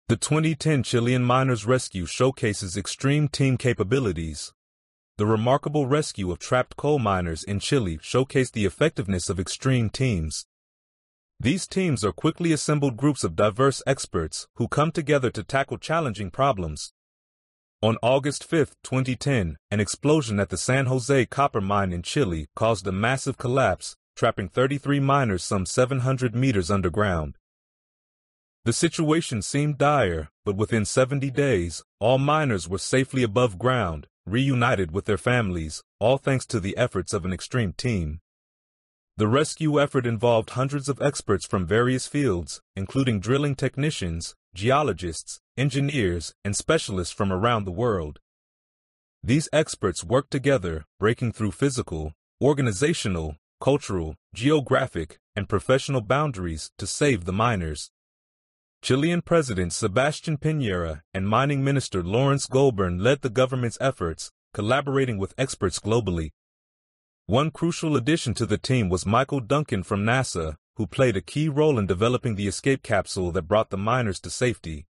The 2010 Chilean miners' rescue showcases extreme team capabilities. The remarkable rescue of trapped coal miners in Chile showcased the effectiveness of extreme teams. These teams are quickly assembled groups of diverse experts who come together to tackle challenging problems. On August 5, 2010, an explosion at the San Jose copper mine in Chile caused a massive collapse, trapping 33 miners some 700 meters underground. The situation seemed dire, but within 70 days, all miners were safely above ground, reunited with their families, all thanks to the efforts of an extreme team. The rescue effort involved hundreds of experts from various fields, including drilling technicians, geologists, engineers, and specialists from around the world. These experts worked together, breaking through physical, organizational, cultural, geographic, and professional boundaries to save the miners. Chilean President Sebastián Piñera and Mining Minister Lawrence Goulburn led the government's efforts, collaborating with experts globally. One crucial addition to the team was Michael Duncan from NASA, who played a key role in developing the escape capsule that brought the miners to safety.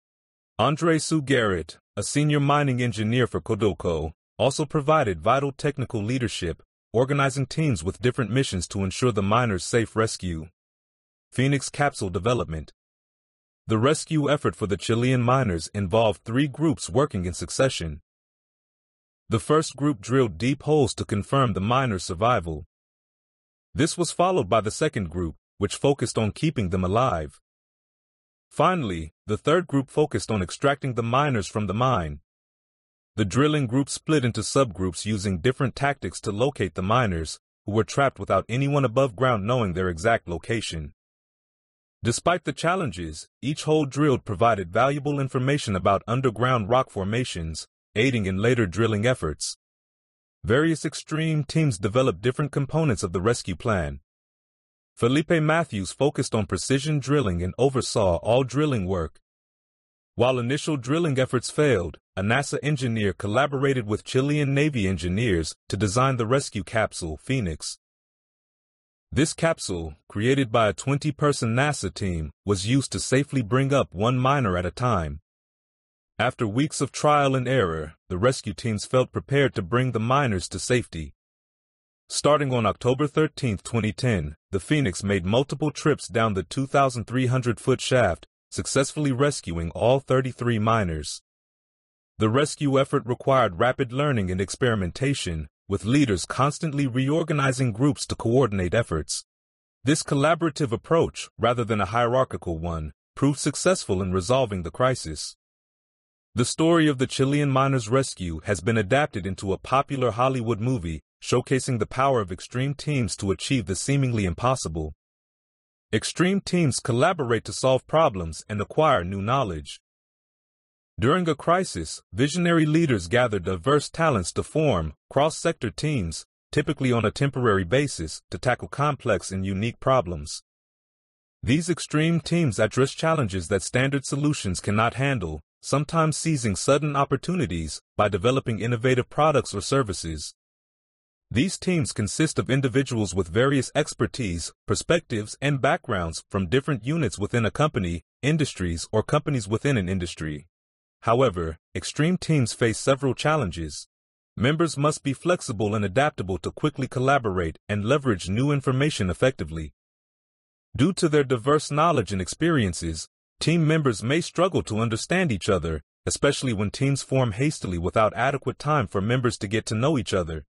André Sugarit, a senior mining engineer for Codelco, also provided vital technical leadership, organizing teams with different missions to ensure the miners' safe rescue. Phoenix Capsule Development. The rescue effort for the Chilean miners involved 3 groups working in succession. The first group drilled deep holes to confirm the miners' survival. This was followed by the second group, which focused on keeping them alive. Finally, the third group focused on extracting the miners from the mine. The drilling group split into subgroups using different tactics to locate the miners, who were trapped without anyone above ground knowing their exact location. Despite the challenges, each hole drilled provided valuable information about underground rock formations, aiding in later drilling efforts. Various extreme teams developed different components of the rescue plan. Felipe Matthews focused on precision drilling and oversaw all drilling work. While initial drilling efforts failed, a NASA engineer collaborated with Chilean Navy engineers to design the rescue capsule, Phoenix. This capsule, created by a 20-person NASA team, was used to safely bring up one miner at a time. After weeks of trial and error, the rescue teams felt prepared to bring the miners to safety. Starting on October 13, 2010, the Phoenix made multiple trips down the 2,300-foot shaft, successfully rescuing all 33 miners. The rescue effort required rapid learning and experimentation, with leaders constantly reorganizing groups to coordinate efforts. This collaborative approach, rather than a hierarchical one, proved successful in resolving the crisis. The story of the Chilean miners' rescue has been adapted into a popular Hollywood movie, showcasing the power of extreme teams to achieve the seemingly impossible. Extreme teams collaborate to solve problems and acquire new knowledge. During a crisis, visionary leaders gather diverse talents to form cross-sector teams, typically on a temporary basis, to tackle complex and unique problems. These extreme teams address challenges that standard solutions cannot handle, sometimes seizing sudden opportunities by developing innovative products or services. These teams consist of individuals with various expertise, perspectives, and backgrounds from different units within a company, industries, or companies within an industry. However, extreme teams face several challenges. Members must be flexible and adaptable to quickly collaborate and leverage new information effectively. Due to their diverse knowledge and experiences, team members may struggle to understand each other, especially when teams form hastily without adequate time for members to get to know each other.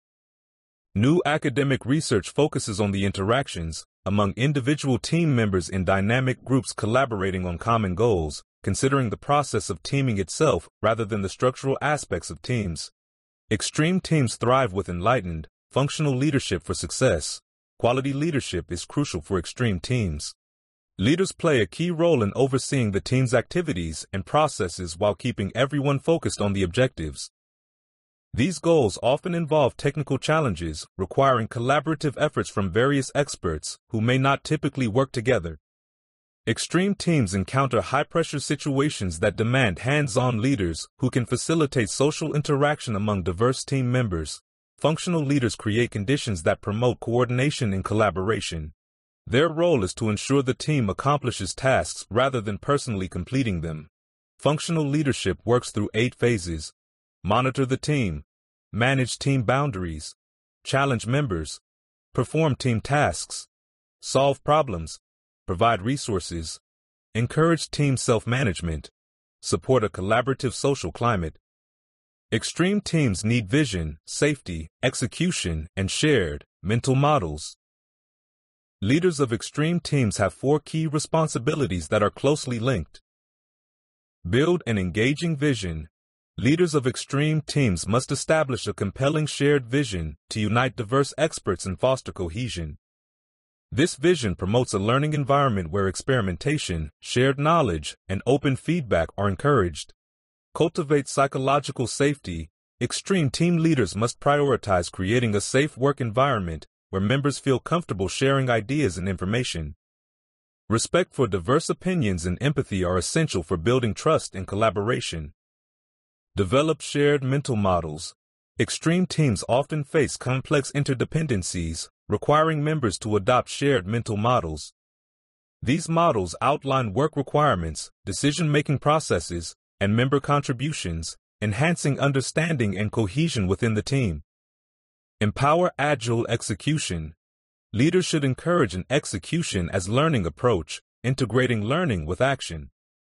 New academic research focuses on the interactions among individual team members in dynamic groups collaborating on common goals, considering the process of teaming itself rather than the structural aspects of teams. Extreme teams thrive with enlightened, functional leadership for success. Quality leadership is crucial for extreme teams. Leaders play a key role in overseeing the team's activities and processes while keeping everyone focused on the objectives. These goals often involve technical challenges, requiring collaborative efforts from various experts who may not typically work together. Extreme teams encounter high-pressure situations that demand hands-on leaders who can facilitate social interaction among diverse team members. Functional leaders create conditions that promote coordination and collaboration. Their role is to ensure the team accomplishes tasks rather than personally completing them. Functional leadership works through 8 phases: monitor the team, manage team boundaries, challenge members, perform team tasks, solve problems, provide resources, encourage team self-management, support a collaborative social climate. Extreme teams need vision, safety, execution, and shared mental models. Leaders of extreme teams have 4 key responsibilities that are closely linked. Build an engaging vision. Leaders of extreme teams must establish a compelling shared vision to unite diverse experts and foster cohesion. This vision promotes a learning environment where experimentation, shared knowledge, and open feedback are encouraged. Cultivate psychological safety. Extreme team leaders must prioritize creating a safe work environment where members feel comfortable sharing ideas and information. Respect for diverse opinions and empathy are essential for building trust and collaboration. Develop shared mental models. Extreme teams often face complex interdependencies, requiring members to adopt shared mental models. These models outline work requirements, decision-making processes, and member contributions, enhancing understanding and cohesion within the team. Empower agile execution. Leaders should encourage an execution as learning approach, integrating learning with action.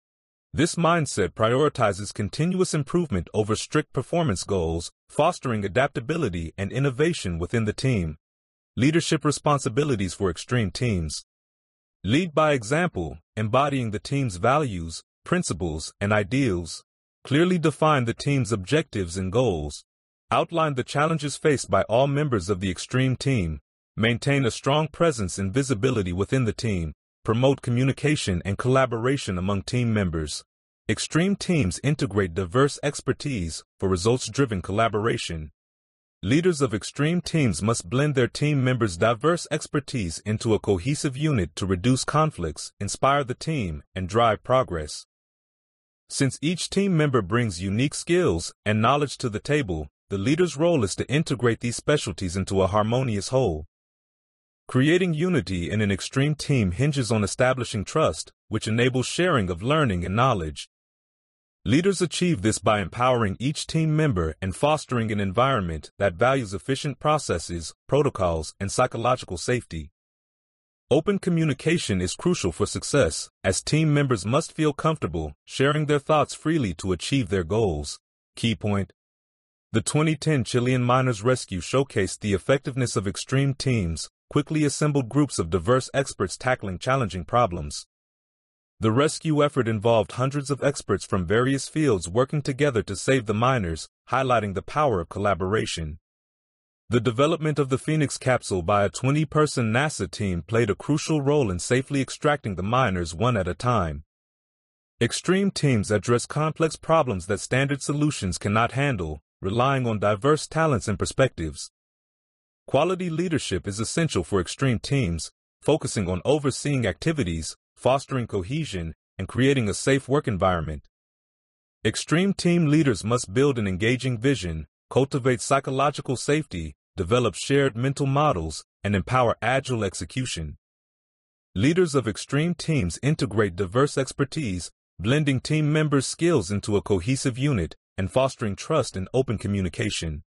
This mindset prioritizes continuous improvement over strict performance goals, fostering adaptability and innovation within the team. Leadership responsibilities for extreme teams. Lead by example, embodying the team's values, principles, and ideals. Clearly define the team's objectives and goals. Outline the challenges faced by all members of the extreme team. Maintain a strong presence and visibility within the team. Promote communication and collaboration among team members. Extreme teams integrate diverse expertise for results-driven collaboration. Leaders of extreme teams must blend their team members' diverse expertise into a cohesive unit to reduce conflicts, inspire the team, and drive progress. Since each team member brings unique skills and knowledge to the table, the leader's role is to integrate these specialties into a harmonious whole. Creating unity in an extreme team hinges on establishing trust, which enables sharing of learning and knowledge. Leaders achieve this by empowering each team member and fostering an environment that values efficient processes, protocols, and psychological safety. Open communication is crucial for success, as team members must feel comfortable sharing their thoughts freely to achieve their goals. Key point: the 2010 Chilean miners' rescue showcased the effectiveness of extreme teams, quickly assembled groups of diverse experts tackling challenging problems. The rescue effort involved hundreds of experts from various fields working together to save the miners, highlighting the power of collaboration. The development of the Phoenix capsule by a 20-person NASA team played a crucial role in safely extracting the miners one at a time. Extreme teams address complex problems that standard solutions cannot handle, relying on diverse talents and perspectives. Quality leadership is essential for extreme teams, focusing on overseeing activities, fostering cohesion, and creating a safe work environment. Extreme team leaders must build an engaging vision, cultivate psychological safety, develop shared mental models, and empower agile execution. Leaders of extreme teams integrate diverse expertise, blending team members' skills into a cohesive unit and fostering trust and open communication.